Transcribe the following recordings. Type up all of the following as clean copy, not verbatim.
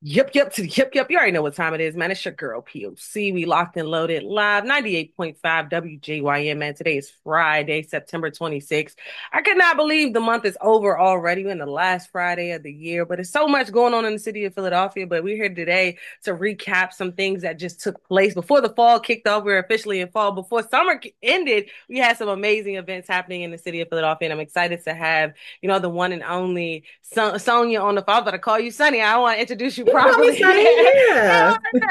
Yep to the yep. You already know what time it is, man. It's your girl POC. We locked and loaded live 98.5 WJYM, man. Today is Friday, September 26th. I could not believe the month is over already. We're in the last Friday of the year, but there's so much going on in the city of Philadelphia. But we're here today to recap some things that just took place before the fall kicked off. We're officially in fall. Before summer ended, we had some amazing events happening in the city of Philadelphia, and I'm excited to have the one and only Sonia on the phone. I'm going to call you Sunny. I want to introduce you You can call me properly. Sunny. Yeah, Yeah.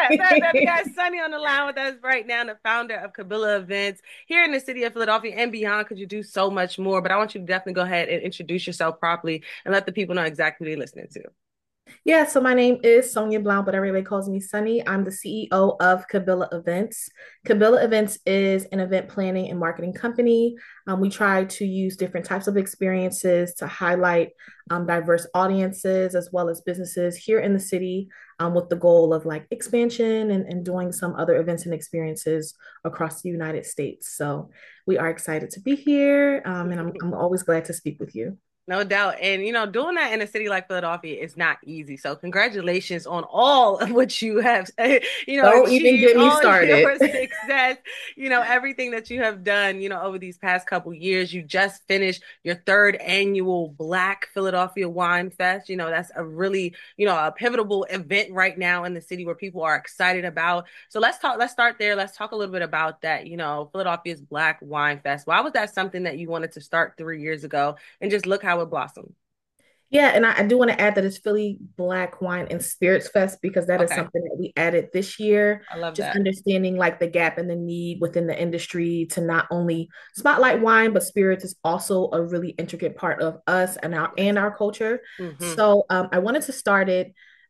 we got Sunny on the line with us right now, the founder of Kabila Events here in the city of Philadelphia and beyond, because you do so much more. But I want you to definitely go ahead and introduce yourself properly and let the people know exactly who they're listening to. Yeah, so my name is Sonia Blount, but everybody calls me Sunny. I'm the CEO of Kabila Events. Kabila Events is an event planning and marketing company. We try to use different types of experiences to highlight diverse audiences as well as businesses here in the city, with the goal of like expansion and doing some other events and experiences across the United States. So we are excited to be here, and I'm always glad to speak with you. No doubt. And doing that in a city like Philadelphia is not easy. So congratulations on all of what you have, Don't even achieved, get me all started. your success, everything that you have done, over these past couple years. You just finished your third annual Black Philadelphia Wine Fest. That's a really, a pivotal event right now in the city where people are excited about. So let's start there. Let's talk a little bit about that, Philadelphia's Black Wine Fest. Why was that something that you wanted to start 3 years ago? And just look how it blossomed. Yeah, and I do want to add that it's Philly Black Wine and Spirits Fest because that is Okay, something that we added this year. I love Just that. understanding like the gap and the need within the industry to not only spotlight wine, but spirits is also a really intricate part of us and Yes. our culture. Hmm. So I wanted to start it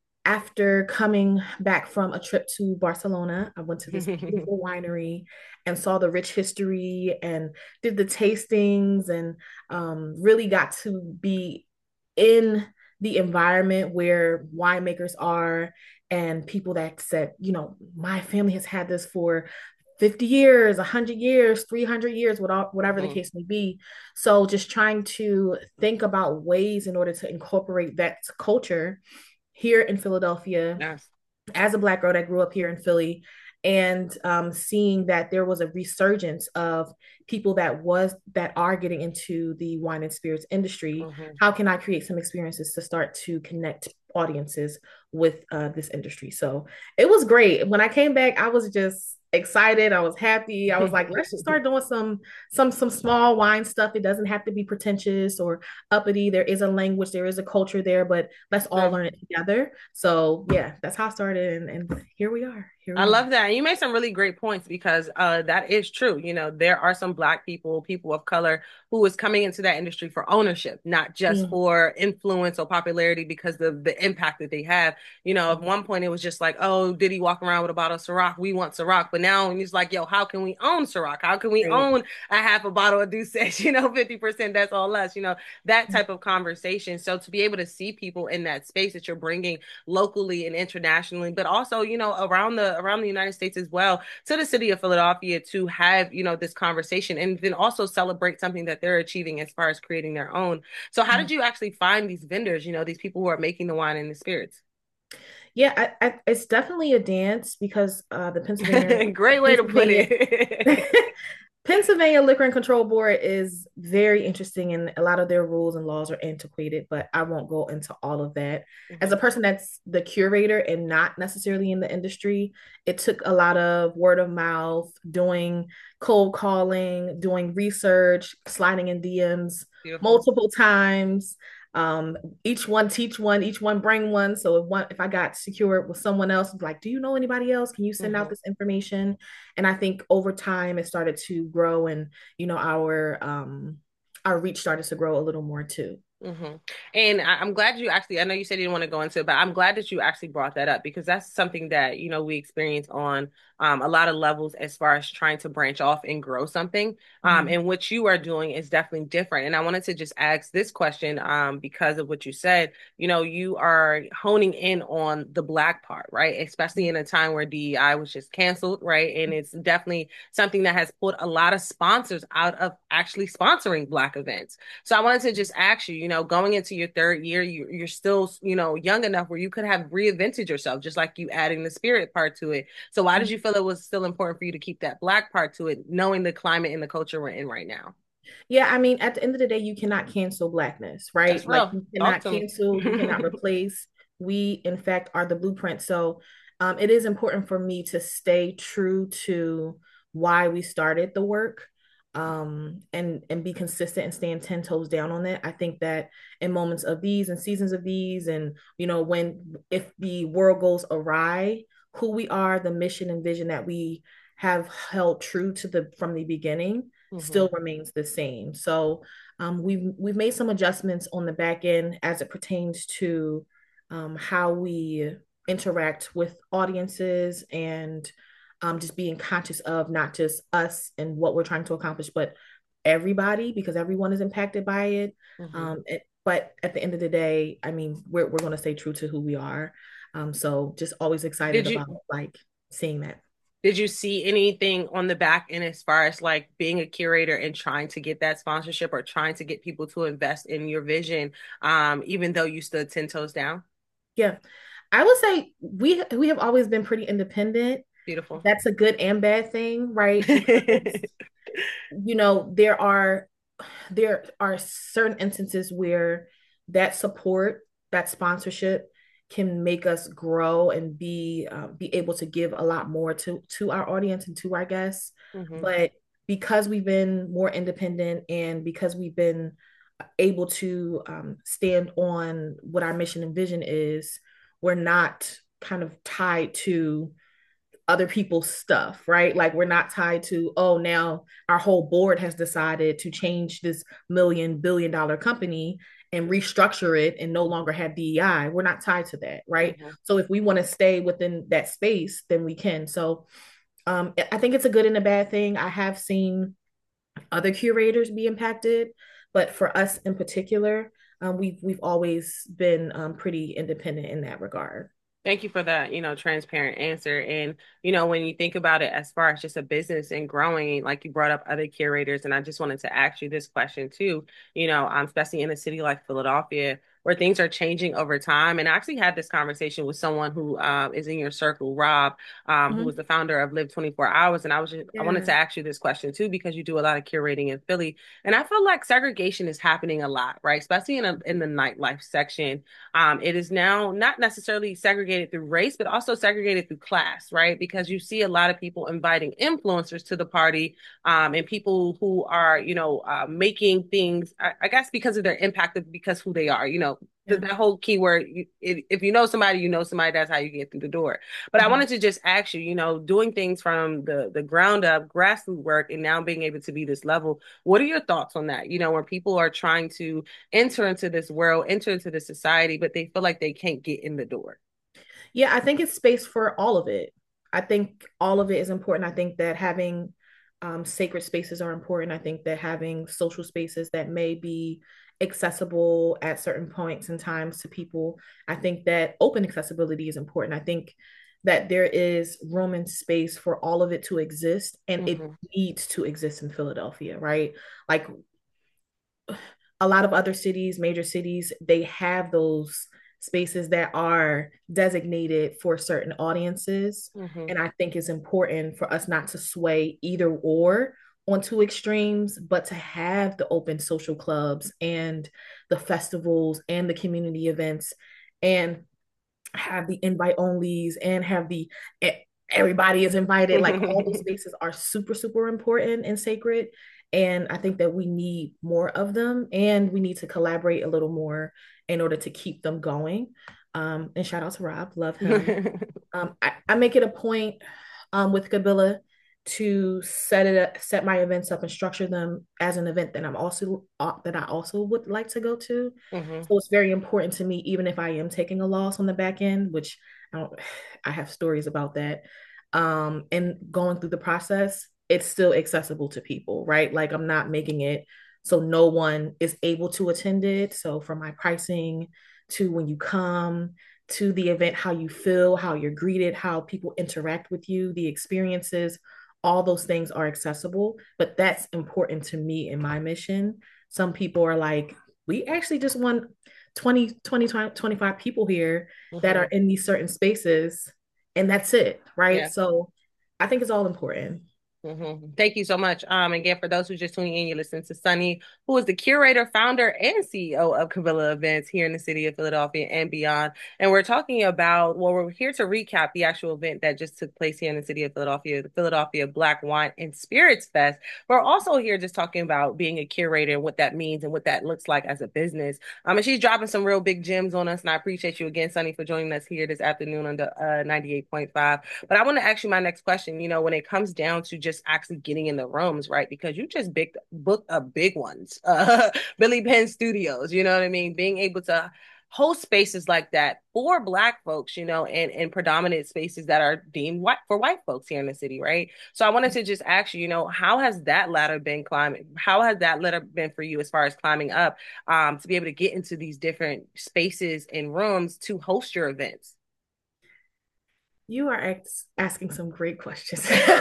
after coming back from a trip to Barcelona. I went to this beautiful winery and saw the rich history and did the tastings and really got to be in the environment where winemakers are and people that said, my family has had this for 50 years, 100 years, 300 years, whatever the Hmm. case may be. So just trying to think about ways in order to incorporate that culture here in Philadelphia Yes. as a Black girl that grew up here in Philly, and seeing that there was a resurgence of people that are getting into the wine and spirits industry. Hmm. How can I create some experiences to start to connect audiences with this industry? So it was great. When I came back, I was just excited. I was happy. I was like, let's just start doing some small wine stuff. It doesn't have to be pretentious or uppity. There is a language, there is a culture there, but let's all True. learn it together. So yeah, that's how I started, and here we are. Here I we love are. that. And you made some really great points because that is true. There are some Black people, people of color, who is coming into that industry for ownership, not just Mm. for influence or popularity because of the impact that they have. At one point it was just like, oh, did he walk around with a bottle of Ciroc? We want Ciroc. But now he's like, yo, how can we own Ciroc? How can we Right. own a half a bottle of Douce? 50%, that's all less, that type of conversation. So to be able to see people in that space that you're bringing locally and internationally, but also, around the United States as well, to the city of Philadelphia to have, this conversation and then also celebrate something that they're achieving as far as creating their own. So how did you actually find these vendors, these people who are making the wine and the spirits? Yeah, it's definitely a dance because the Great way to put Pennsylvania it. Pennsylvania Liquor and Control Board is very interesting, and a lot of their rules and laws are antiquated, but I won't go into all of that. As a Hmm. person that's the curator and not necessarily in the industry, it took a lot of word of mouth, doing cold calling, doing research, sliding in DMs Beautiful. multiple times. Um, each one teach one, each one bring one. So if I got secured with someone else, like, do you know anybody else? Can you send out Hmm. this information? And I think over time it started to grow, and our reach started to grow a little more too. Hmm. And I'm glad you actually, I know you said you didn't want to go into it, but I'm glad that you actually brought that up because that's something that, we experience on a lot of levels as far as trying to branch off and grow something. Mhm. And what you are doing is definitely different. And I wanted to just ask this question because of what you said. You are honing in on the Black part, right? Especially in a time where DEI was just canceled, right? And it's definitely something that has pulled a lot of sponsors out of actually sponsoring Black events. So I wanted to just ask you, going into your third year, you're still, young enough where you could have reinvented yourself, just like you adding the spirit part to it. So why did you feel it was still important for you to keep that Black part to it, knowing the climate and the culture we're in right now? Yeah, I mean, at the end of the day, you cannot cancel Blackness, That's right? Like real. you Talk cannot to cancel, you cannot me. replace. We, in fact, are the blueprint. So it is important for me to stay true to why we started the work, and be consistent and stand 10 toes down on it. I think that in moments of these and seasons of these, and when if the world goes awry, who we are, the mission and vision that we have held true to the from the beginning Hmm. still remains the same. So we've made some adjustments on the back end as it pertains to how we interact with audiences, and just being conscious of not just us and what we're trying to accomplish, but everybody, because everyone is impacted by it. Hmm. But at the end of the day, I mean, we're going to stay true to who we are. So just always excited Did you about like seeing that. Did you see anything on the back end as far as like being a curator and trying to get that sponsorship or trying to get people to invest in your vision, even though you stood 10 toes down? Yeah. I would say we have always been pretty independent. Beautiful. That's a good and bad thing, right? Because you know there are certain instances where that support, that sponsorship can make us grow and be able to give a lot more to our audience and to our guests. Hmm. But because we've been more independent, and because we've been able to stand on what our mission and vision is, we're not kind of tied to other people's stuff, right? Like we're not tied to, oh, now our whole board has decided to change this $1 billion company and restructure it and no longer have DEI. We're not tied to that, right? Hmm. So if we want to stay within that space, then we can. So I think it's a good and a bad thing. I have seen other curators be impacted, but for us in particular, we've always been pretty independent in that regard. Thank you for that, transparent answer. And, when you think about it as far as just a business and growing, like you brought up other curators, and I just wanted to ask you this question too, especially in a city like Philadelphia, where things are changing over time. And I actually had this conversation with someone who is in your circle, Rob, who was Mhm. the founder of Live 24 Hours. And I wanted Yeah. to ask you this question too, because you do a lot of curating in Philly. And I feel like segregation is happening a lot, right? Especially in the nightlife section. It is now not necessarily segregated through race, but also segregated through class, right? Because you see a lot of people inviting influencers to the party, and people who are, making things, I guess, because of their impact, because who they are, Yeah. that whole keyword. If you know somebody, you know somebody. That's how you get through the door. But I Mhm. wanted to just ask you, doing things from the ground up, grassroots work, and now being able to be this level. What are your thoughts on that? When people are trying to enter into this world, enter into this society, but they feel like they can't get in the door. Yeah, I think it's space for all of it. I think all of it is important. I think that having sacred spaces are important. I think that having social spaces that may be accessible at certain points and times to people, I think that open accessibility is important. I think that there is room and space for all of it to exist, and it Hmm. needs to exist in Philadelphia, right? Like a lot of other cities, major cities, they have those spaces that are designated for certain audiences. Hmm. And I think it's important for us not to sway either or on two extremes, but to have the open social clubs and the festivals and the community events, and have the invite onlys, and have the everybody is invited. Like all those spaces are super, super important and sacred. And I think that we need more of them, and we need to collaborate a little more in order to keep them going. And shout out to Rob, love him. I make it a point with Kabila to set my events up and structure them as an event that I also would like to go to. Hmm. So it's very important to me, even if I am taking a loss on the back end, which I don't, I have stories about that. And going through the process, it's still accessible to people, right? Like I'm not making it so no one is able to attend it. So from my pricing to when you come to the event, how you feel, how you're greeted, how people interact with you, the experiences, all those things are accessible. But that's important to me in my mission. Some people are like, we actually just want 25 people here that are Hmm. in these certain spaces, and that's it, right? Yeah. So I think it's all important. Thank you so much. Again, for those who just tuning in, you're listening to Sunny, who is the curator, founder, and CEO of Cavilla Events here in the city of Philadelphia and beyond. And we're talking about, well, we're here to recap the actual event that just took place here in the city of Philadelphia, the Philadelphia Black Wine and Spirits Fest. We're also here just talking about being a curator and what that means and what that looks like as a business. And she's dropping some real big gems on us. And I appreciate you again, Sunny, for joining us here this afternoon on the 98.5. But I want to ask you my next question. When it comes down to just actually getting in the rooms, right? Because you just booked a big ones, Billy Penn Studios. You know what I mean? Being able to host spaces like that for Black folks, and predominant spaces that are deemed white for white folks here in the city, right? So I wanted to just ask you, how has that ladder been climbing? How has that ladder been for you as far as climbing up, to be able to get into these different spaces and rooms to host your events? You are asking some great questions.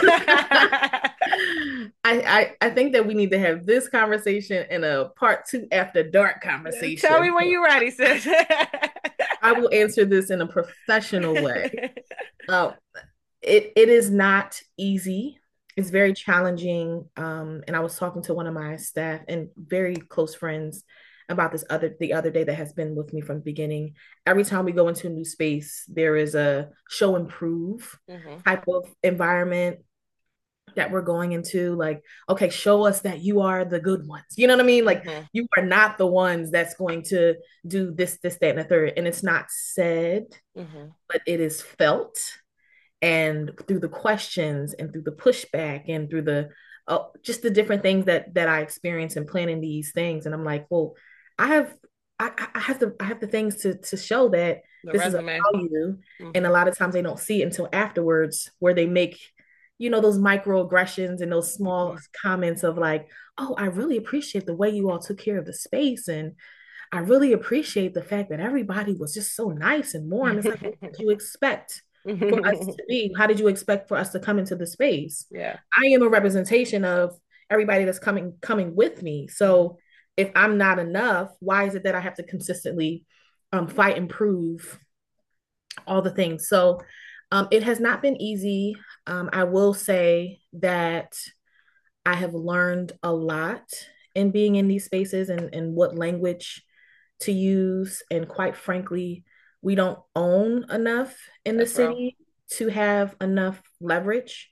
I think that we need to have this conversation in a part two after dark Tell me conversation. when you're ready, sis. I will answer this in a professional way. Uh, it is not easy. It's very challenging. And I was talking to one of my staff and very close friends about the other day that has been with me from the beginning. Every time we go into a new space, there is a show and prove Hmm. type of environment that we're going into. Like, okay, show us that you are the good ones. You know what I mean? Like, Hmm. you are not the ones that's going to do this, that, and the third. And it's not said, Hmm. but it is felt, and through the questions and through the pushback and through the just the different things that I experience in planning these things. And I'm like, well, I have I have the things to show that The this is a resume. value. And a Hmm. lot of times they don't see it until afterwards, where they make, those microaggressions and those small Hmm. comments of like, oh, I really appreciate the way you all took care of the space, and I really appreciate the fact that everybody was just so nice and warm. It's like, what did you expect for us to be? How did you expect for us to come into the space? Yeah. I am a representation of everybody that's coming with me. Hmm. So if I'm not enough, why is it that I have to consistently fight and prove all the things? So it has not been easy. I will say that I have learned a lot in being in these spaces, and what language to use. And quite frankly, we don't own enough in the That's real. city to have enough leverage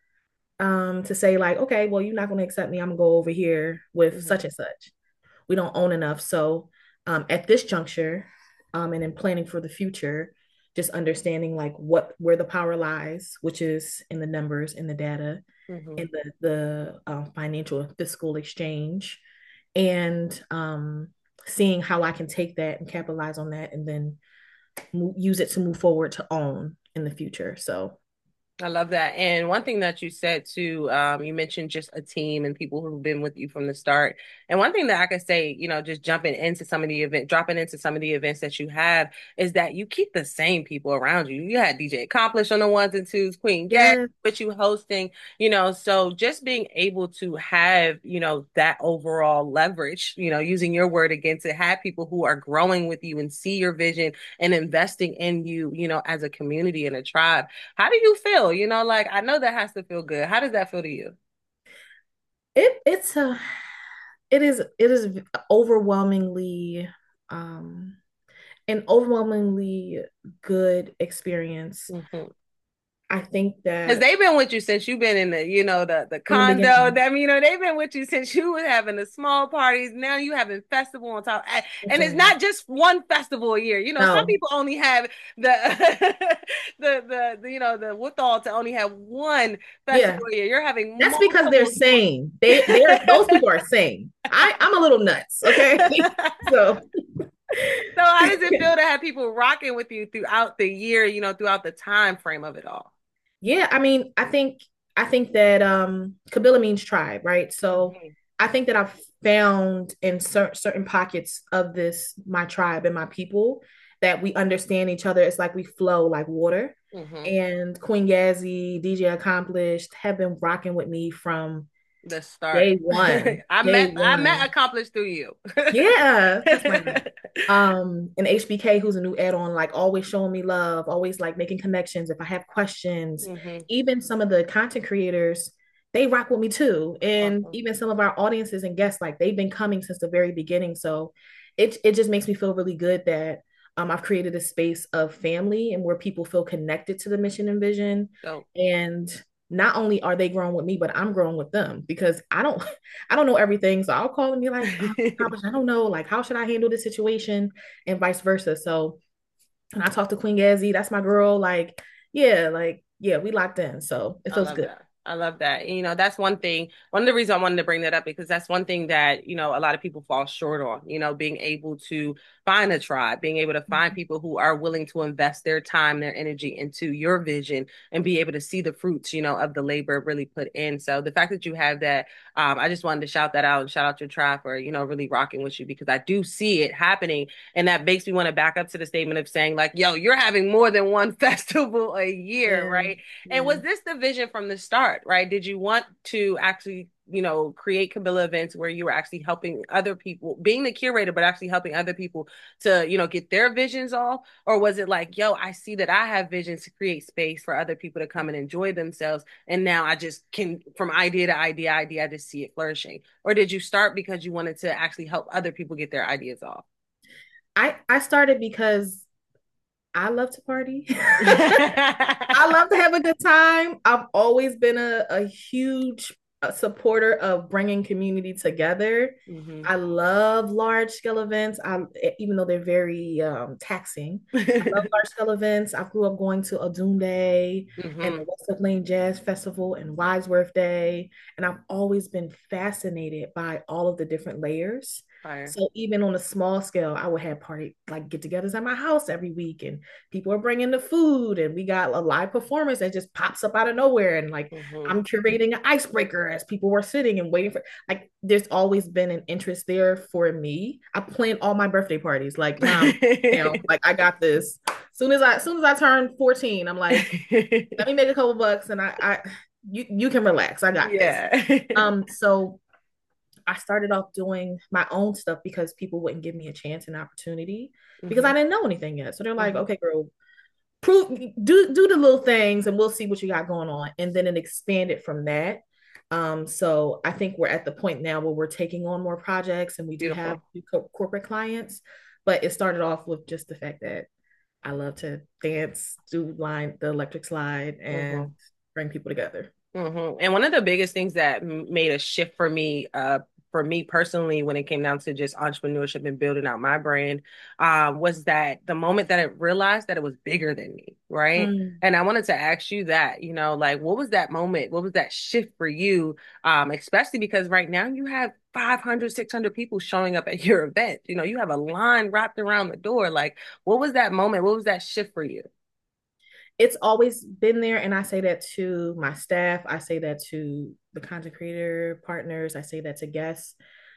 to say, like, okay, well, you're not going to accept me. I'm going to go over here with Hmm. such and such. We don't own enough. So at this juncture, and in planning for the future, just understanding like where the power lies, which is in the numbers, in the data, Hmm. in the financial and fiscal exchange, and seeing how I can take that and capitalize on that, and then use it to move forward to own in the future. So I love that. And one thing that you said too, you mentioned just a team and people who've been with you from the start. And one thing that I could say, just dropping into some of the events that you have is that you keep the same people around you. You had DJ Accomplish on the ones and twos, Queen Gab, yeah, with you hosting, so just being able to have, that overall leverage, using your word again, to have people who are growing with you and see your vision and investing in you, as a community and a tribe. How do you feel? Like I know that has to feel good. How does that feel to you? it's a it is overwhelmingly um an overwhelmingly good experience. Mhm. I think Because that they've been with you since you've been in the from the condo. beginning. They've been with you since you were having the small parties. Now you having festival on top, and it's Listen, not just one festival a year. Some no, people only have the the withal to only have one yeah, festival a year. You're having that's because they're multiple. sane. They're those people are sane. I'm a little nuts, okay? So So how does it feel to have people rocking with you throughout the year, throughout the time frame of it all? yeah, I mean, I think that Kabila means tribe, right? So Mhm. I think that I've found in certain pockets of this, my tribe and my people, that we understand each other. It's like we flow like water. Mhm. And Queen Yazzie, DJ Accomplished have been rocking with me from The start. Day one. Day I met one. accomplished through you. Yeah, that's my name. And HBK, who's a new add-on, like always showing me love, always like making connections. If I have questions, Hmm. even some of the content creators, they rock with me too. And Awesome. even some of our audiences and guests, like they've been coming since the very beginning. So it just makes me feel really good that I've created a space of family and where people feel connected to the mission and vision. So And not only are they growing with me, but I'm growing with them because I don't know everything. So I'll call and be like, oh, I don't know, like how should I handle this situation and vice versa. So and I talked to Queen Gazzy, that's my girl. Like, yeah, we locked in. So it I feels love good. that. I love that. That's one thing. One of the reasons I wanted to bring that up because that's one thing that, a lot of people fall short on, being able to find a tribe, being able to find people who are willing to invest their time, their energy into your vision and be able to see the fruits, of the labor really put in. So the fact that you have that, I just wanted to shout that out and shout out your tribe for, really rocking with you because I do see it happening. And that makes me want to back up to the statement of saying like, yo, you're having more than one festival a year, Yeah, right? And yeah. was this the vision from the start, right? Did you want to actually, create Kabila events where you were actually helping other people, being the curator, but actually helping other people to, get their visions off? Or was it like, yo, I see that I have visions to create space for other people to come and enjoy themselves. And now I just can, from idea to idea, I just see it flourishing. Or did you start because you wanted to actually help other people get their ideas off? I started because I love to party. I love to have a good time. I've always been a huge supporter of bringing community together. Hmm. I love large scale events. Even though they're very taxing, I love large scale events. I grew up going to a Doom Day and the Hmm. West Oak Lane Jazz Festival and Wadsworth Day, and I've always been fascinated by all of the different layers. Fire. So even on a small scale, I would have party like get-togethers at my house every week, and people are bringing the food, and we got a live performance that just pops up out of nowhere, and like Hmm. I'm curating an icebreaker as people were sitting and waiting for. Like there's always been an interest there for me. I plan all my birthday parties. Like, mom, like I got this. Soon as I turn 14, I'm like, let me make a couple bucks, and you can relax. I got this. Yeah. So I started off doing my own stuff because people wouldn't give me a chance and opportunity because Hmm. I didn't know anything yet. So they're like, Hmm. okay, girl, prove do the little things and we'll see what you got going on. And then it expanded from that. So I think we're at the point now where we're taking on more projects and we do have Beautiful. corporate clients, but it started off with just the fact that I love to dance, do the electric slide, Hmm. and bring people together. And one of the biggest things that made a shift for me personally, when it came down to just entrepreneurship and building out my brand, was that the moment that I realized that it was bigger than me, right? Mm. And I wanted to ask you that, like what was that moment? What was that shift for you? Especially because right now you have 500, 600 people showing up at your event. You have a line wrapped around the door. Like, what was that moment? What was that shift for you? It's always been there, and I say that to my staff, I say that to the content creator partners, I say that to guests.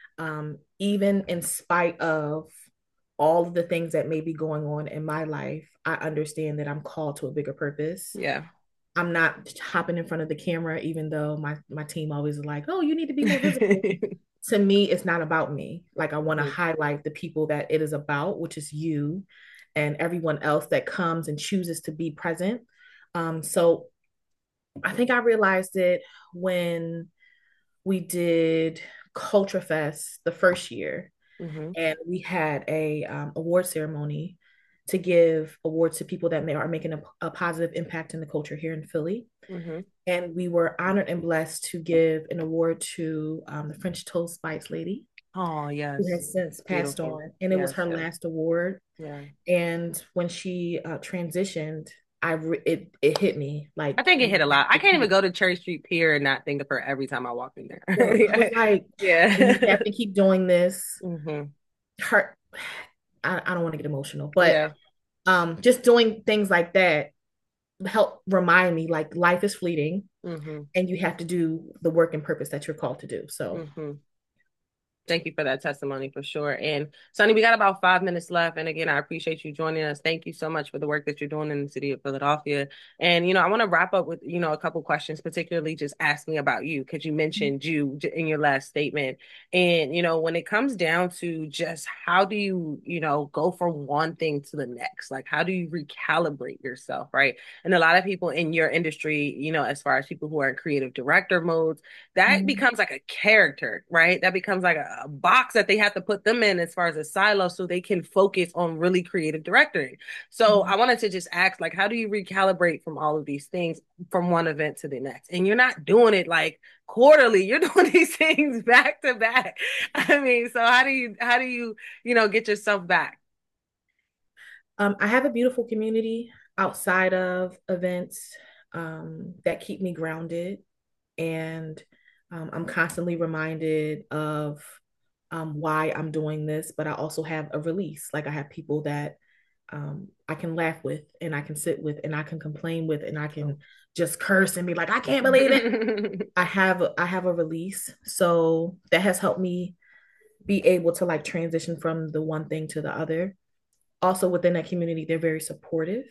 Even in spite of all of the things that may be going on in my life, I understand that I'm called to a bigger purpose. Yeah. I'm not hopping in front of the camera, even though my team always is like, oh, you need to be more visible. To me, it's not about me. Like I want to Mhm. highlight the people that it is about, which is you and everyone else that comes and chooses to be present. So I think I realized it when we did Culture Fest the first year, Mhm. and we had a award ceremony to give awards to people that are making a positive impact in the culture here in Philly. Mhm. And we were honored and blessed to give an award to the French Toast Bites lady, Oh, who yes. has since passed Beautiful. on, and it was Yes, her yes. last award. Yeah. And when she transitioned, it hit me I like think it you hit a have lot. I to can't even keep. go to Cherry Street Pier and not think of her every time I walk in Girl, I was there. like, and you Yeah. have to keep doing this. Hmm. Her, I don't want to get emotional, but Yeah. just doing things like that help remind me like life is fleeting Hmm. and you have to do the work and purpose that you're called to do. So Hmm. Thank you for that testimony for sure. And Sonny, we got about 5 minutes left. And again, I appreciate you joining us. Thank you so much for the work that you're doing in the city of Philadelphia. And, I want to wrap up with, a couple questions, particularly just asking about you, because you mentioned you in your last statement. And, when it comes down to just how do you, go from one thing to the next? Like, how do you recalibrate yourself, right? And a lot of people in your industry, as far as people who are in creative director modes, that Mhm. becomes like a character, right? That becomes like a box that they have to put them in as far as a silo so they can focus on really creative directing. So I Mhm. wanted to just ask, like, how do you recalibrate from all of these things from one event to the next? And you're not doing it like quarterly, you're doing these things back to back. I mean, so how do you, get yourself back? I have a beautiful community outside of events that keep me grounded, and I'm constantly reminded of why I'm doing this. But I also have a release. Like I have people that I can laugh with, and I can sit with, and I can complain with, and I can just curse and be like, I can't believe it. I have a release, so that has helped me be able to like transition from the one thing to the other. Also within that community, they're very supportive.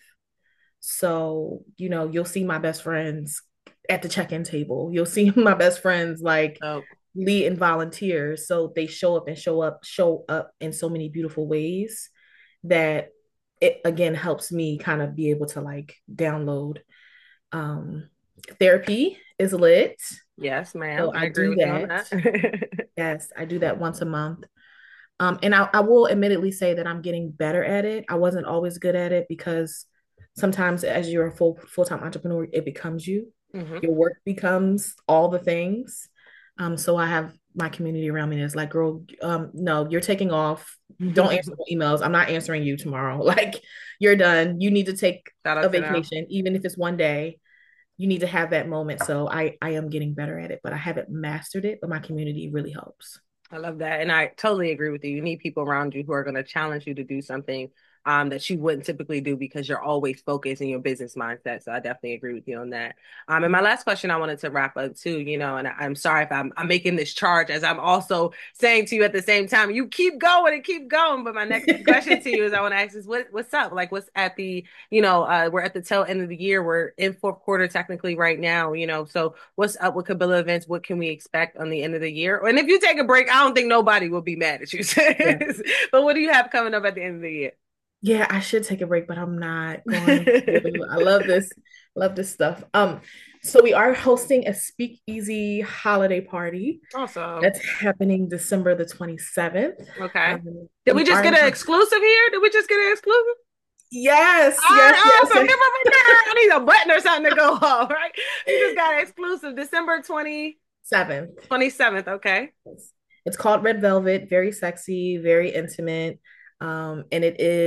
So, you'll see my best friends at the check-in table. You'll see my best friends like Oh, lead and volunteer. So they show up in so many beautiful ways that it again helps me kind of be able to like download. Um, Therapy is lit. yes, ma'am. So I I agree do with you on that. that. Yes, I do that once a month. And I will admittedly say that I'm getting better at it. I wasn't always good at it because sometimes as you're a full-time entrepreneur, it becomes you. Hmm. Your work becomes all the things. So I have my community around me that's like, girl, no, you're taking off. Don't answer my emails. I'm not answering you tomorrow. Like you're done. You need to take Shout a out to them. vacation, even if it's one day. You need to have that moment. So I am getting better at it, but I haven't mastered it. But my community really helps. I love that. And I totally agree with you. You need people around you who are going to challenge you to do something that you wouldn't typically do because you're always focused in your business mindset. So I definitely agree with you on that. And my last question I wanted to wrap up too, and I'm sorry if I'm making this charge as I'm also saying to you at the same time, you keep going and keep going. But my next question to you is I want to ask is what's up? Like what's at the, we're at the tail end of the year. We're in fourth quarter technically right now, so what's up with Kabila events? What can we expect on the end of the year? And if you take a break, I don't think nobody will be mad at you. Yeah. But what do you have coming up at the end of the year? Yeah, I should take a break, but I'm not going to. I love this. Love this stuff. So we are hosting a speakeasy holiday party Awesome. that's happening December the 27th. Okay. Did we We just are get an exclusive here? Did we just get an exclusive? yes, All yes, right, yes, awesome. yes. I need a button or something to go off, right? We just got an exclusive December 7th. 27th. Okay. It's called Red Velvet, very sexy, very intimate. And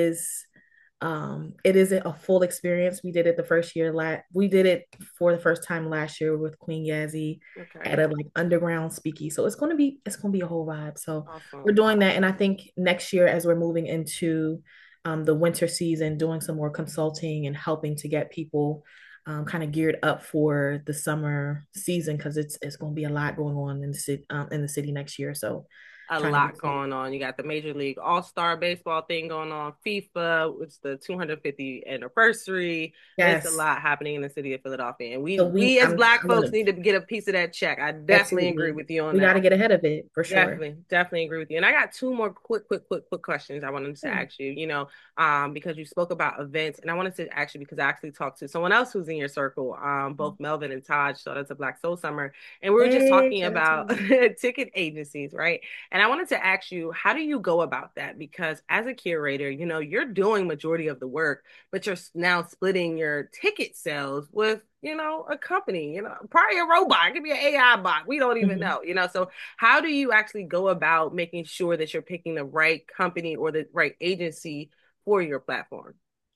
it is a full experience. We did it the first year we did it for the first time last year with Queen Yazzie Okay. at a like underground speakeasy. So it's gonna be a whole vibe. So we're Awesome. doing that. And I think next year as we're moving into the winter season, doing some more consulting and helping to get people kind of geared up for the summer season because it's going to be a lot going on in the city next year. So A trying to lot get going on. You got the Major League All-Star Baseball thing going on, FIFA, it's the 250th anniversary. It's a yes. lot happening in the city of Philadelphia. And So we as Black I'm gonna folks need to get a piece of that check. I definitely agree absolutely with you on we got to that. get ahead of it for sure. Definitely agree with you. And I got two more quick questions I wanted to Hmm. ask you, because you spoke about events and I wanted to ask you because I actually talked to someone else who's in your circle, both Melvin and Todd, shout out to Black Soul Summer. And we were just Hey, talking shout out to about you. ticket agencies, right? And I wanted to ask you, how do you go about that? Because as a curator, you're doing majority of the work, but you're now splitting your ticket sales with, a company, probably a robot, it could be an AI bot. We don't even Mhm. know. So how do you actually go about making sure that you're picking the right company or the right agency for your platform?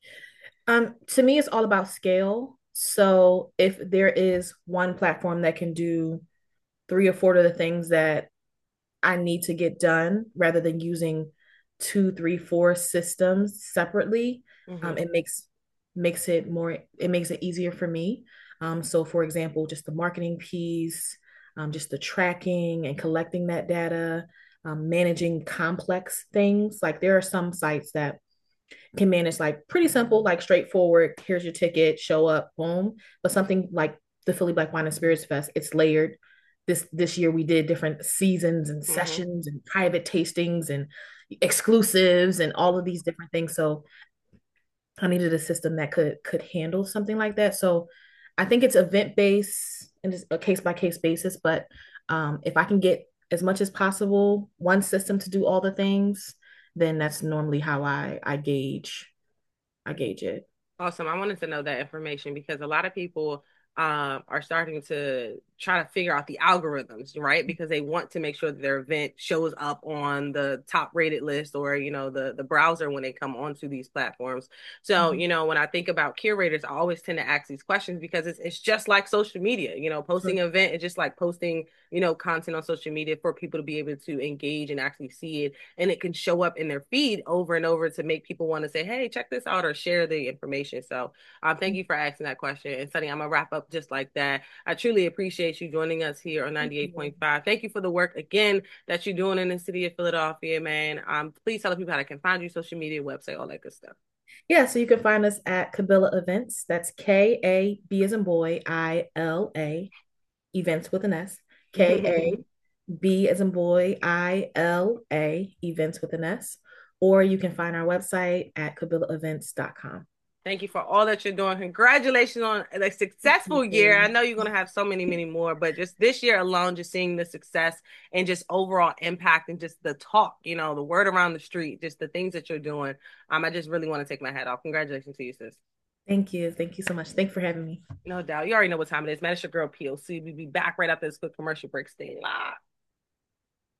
To me, it's all about scale. So if there is one platform that can do three or four of the things that I need to get done rather than using two, three, four systems separately. Hmm. It makes it easier for me. So for example, just the marketing piece, just the tracking and collecting that data, managing complex things. Like there are some sites that can manage like pretty simple, like straightforward. Here's your ticket, show up, boom. But something like the Philly Black Wine and Spirits Fest, it's layered. This year we did different seasons and Hmm. sessions and private tastings and exclusives and all of these different things. So I needed a system that could handle something like that. So I think it's event based and it's a case by case basis. But if I can get as much as possible one system to do all the things, then that's normally how I gauge it. Awesome. I wanted to know that information because a lot of people are starting to try to figure out the algorithms, right? Because they want to make sure that their event shows up on the top rated list or, the browser when they come onto these platforms. So, Mhm. when I think about curators, I always tend to ask these questions because it's just like social media, posting an event is just like posting, content on social media for people to be able to engage and actually see it. And it can show up in their feed over and over to make people want to say, hey, check this out or share the information. So thank you for asking that question. And Sunny, I'm going to wrap up just like that. I truly appreciate you joining us here on Thank you. 98.5. Thank you for the work again that you're doing in the city of Philadelphia, man. Please tell the people how they can find you, social media, website, all that good stuff. Yeah, so you can find us at Kabila Events. That's KAB as in boy, ILA, events with an S. KAB as in boy, ILA, events with an S. Or you can find our website at kabilaevents.com. Thank you for all that you're doing. Congratulations on a Thank successful year. I you. know you're going to have so many, many more, but just this year alone, just seeing the success and just overall impact and just the talk, the word around the street, just the things that you're doing. I just really want to take my hat off. Congratulations to you, sis. Thank you. Thank you so much. Thanks for having me. No doubt. You already know what time it is, man. It's your girl POC. We'll be back right after this quick commercial break. Stay live.